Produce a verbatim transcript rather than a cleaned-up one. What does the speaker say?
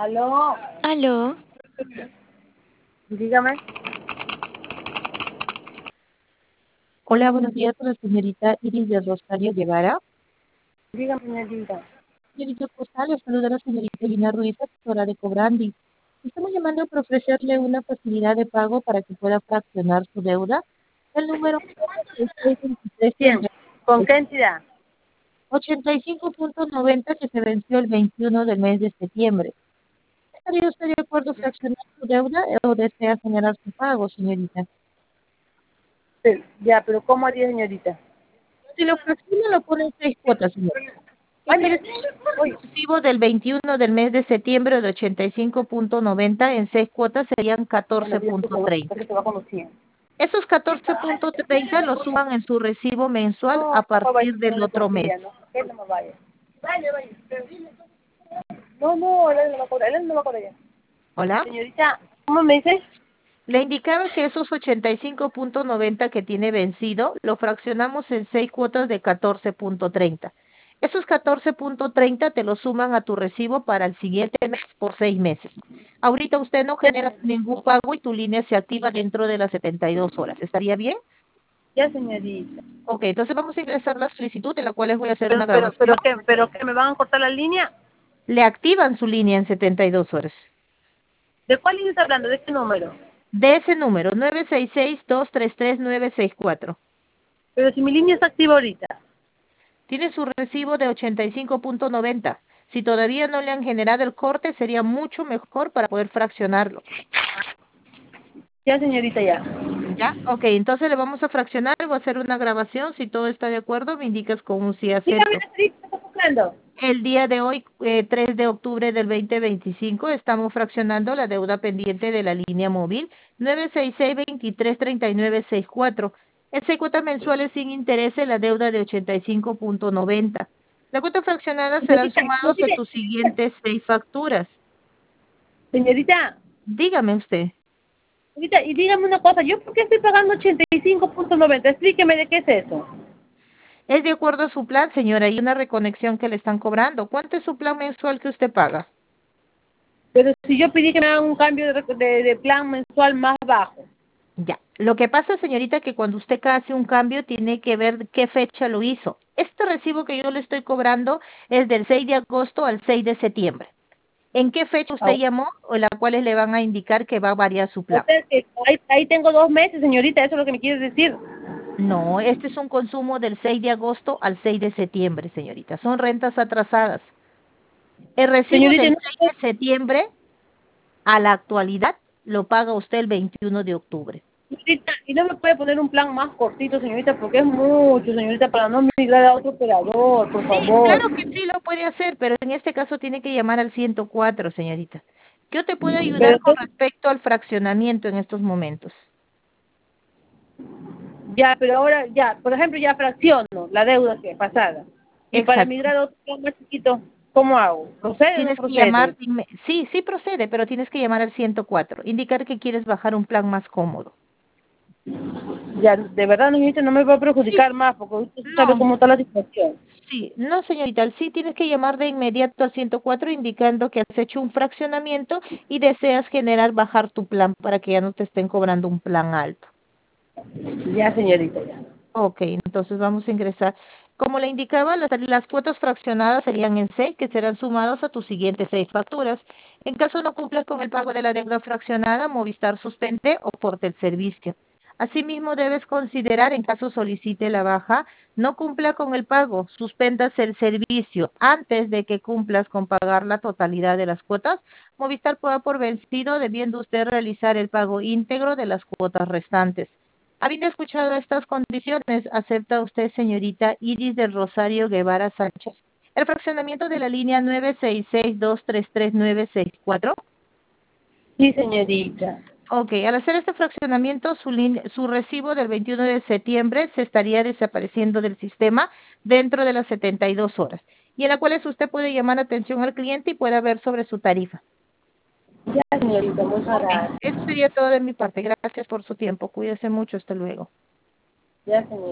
Aló, Aló, dígame. Hola, buenos días con la señorita Iris de Rosario Guevara. Dígame, señorita. Señorita Postal, le saluda la señorita Lina Ruiz, asesora de Cobrandi. Estamos llamando para ofrecerle una facilidad de pago para que pueda fraccionar su deuda. El número es seis veintitrés ¿Quién? ¿Con qué entidad? ochenta y cinco punto noventa que se venció el veintiuno del mes de septiembre. ¿Estaría usted de acuerdo fraccionar su deuda o desea generar su pago, señorita? Sí, ya, pero ¿cómo haría, señorita? Si lo fracciona, lo pone en seis cuotas, señorita. Ay, Este mire, uy, recibo del veintiuno del mes de septiembre de ochenta y cinco punto noventa en seis cuotas serían bueno, catorce ya punto escucha, treinta. porque se va conociendo. Esos catorce punto treinta los suban en su recibo mensual No, a no me vaya, partir no del le otro mes. confía, no, él no me vaya. Vaya, vaya. No, no, él no va a cobrar, él no va a cobrar ya. ¿Hola? Señorita, ¿cómo me dice? Le indicaba que esos ochenta y cinco punto noventa que tiene vencido lo fraccionamos en seis cuotas de catorce punto treinta. Esos catorce punto treinta te lo suman a tu recibo para el siguiente mes por seis meses. Ahorita usted no Ya, genera ningún pago y tu línea se activa dentro de las setenta y dos horas. ¿Estaría bien? ya, señorita. Ok, entonces vamos a ingresar la solicitud en la cual les voy a hacer Pero, una pero, grabación. pero, ¿qué? ¿Pero qué? ¿Me van a cortar la línea? Le activan su línea en setenta y dos horas. ¿De cuál línea está hablando? ¿De qué número? De ese número, nueve seis seis, dos tres tres, nueve seis cuatro. Pero si mi línea está activa ahorita. Tiene su recibo de ochenta y cinco punto noventa. Si todavía no le han generado el corte, sería mucho mejor para poder fraccionarlo. Ya, señorita, ya. ¿Ya? Ok, entonces le vamos a fraccionar, voy a hacer una grabación. Si todo está de acuerdo, me indicas con un sí Dígame, acepto. señorita, ¿qué está buscando? El día de hoy, eh, tres de octubre del veinte veinticinco, estamos fraccionando la deuda pendiente de la línea móvil nueve seis seis, veintitrés treinta y nueve sesenta y cuatro. En seis cuotas mensuales sin intereses, la deuda de ochenta y cinco punto noventa. La cuota fraccionada serán Señorita, sumados a señorita, tus siguientes seis facturas. señorita, Dígame usted. señorita, y dígame una cosa, ¿yo por qué estoy pagando ochenta y cinco punto noventa? Explíqueme de qué es eso. Es de acuerdo a su plan, señora, y una reconexión que le están cobrando. ¿Cuánto es su plan mensual que usted paga? Pero si yo pedí que me hagan un cambio de, rec- de, de plan mensual más bajo. Ya. Lo que pasa, señorita, que cuando usted hace un cambio tiene que ver qué fecha lo hizo. Este recibo que yo le estoy cobrando es del seis de agosto al seis de septiembre. ¿En qué fecha Ah, usted llamó o en la cuales le van a indicar que va a variar su o plan? sea que ahí, ahí tengo dos meses, señorita, eso es lo que me quieres decir. No, este es un consumo del seis de agosto al seis de septiembre, señorita. Son rentas atrasadas. El recibo Señorita, del no, seis de septiembre a la actualidad lo paga usted el veintiuno de octubre. señorita, y no me puede poner un plan más cortito, señorita, porque es mucho, señorita, para no migrar a otro operador, por Sí, favor. claro que sí lo puede hacer, pero en este caso tiene que llamar al ciento cuatro, señorita. Yo te puedo Pero ayudar con entonces, respecto al fraccionamiento en estos momentos. ya, pero ahora, ya, por ejemplo, ya fracciono la deuda que pasada. Y para Exacto. migrar a otro plan más chiquito, ¿cómo hago? ¿Procede o no Tienes que llamar, procede? dime- sí, sí procede, pero tienes que llamar al ciento cuatro, indicar que quieres bajar un plan más cómodo. Ya, de verdad, señorita, no me va a Sí, perjudicar más, porque usted sabe no, cómo está la situación. sí, no, señorita, sí tienes que llamar de inmediato al ciento cuatro indicando que has hecho un fraccionamiento y deseas generar bajar tu plan para que ya no te estén cobrando un plan alto. Ya, señorita, ya. Ok, entonces vamos a ingresar. Como le indicaba, las, las cuotas fraccionadas serían en seis, que serán sumados a tus siguientes seis facturas. En caso no cumplas con el pago de la deuda fraccionada, Movistar suspende o corte el servicio. Asimismo, debes considerar, en caso solicite la baja, no cumpla con el pago, suspendas el servicio antes de que cumplas con pagar la totalidad de las cuotas. Movistar pueda por vencido, debiendo usted realizar el pago íntegro de las cuotas restantes. Habiendo escuchado estas condiciones, ¿acepta usted, señorita Iris del Rosario Guevara Sánchez, el fraccionamiento de la línea nueve seis seis, dos tres tres, nueve seis cuatro? Sí, señorita. Ok, al hacer este fraccionamiento, su, lin- su recibo del veintiuno de septiembre se estaría desapareciendo del sistema dentro de las setenta y dos horas, y en la cual usted puede llamar atención al cliente y pueda ver sobre su tarifa. Ya, señorita, muchas Ok, gracias. eso sería todo de mi parte. Gracias por su tiempo. Cuídese mucho. Hasta luego. Ya, señorita.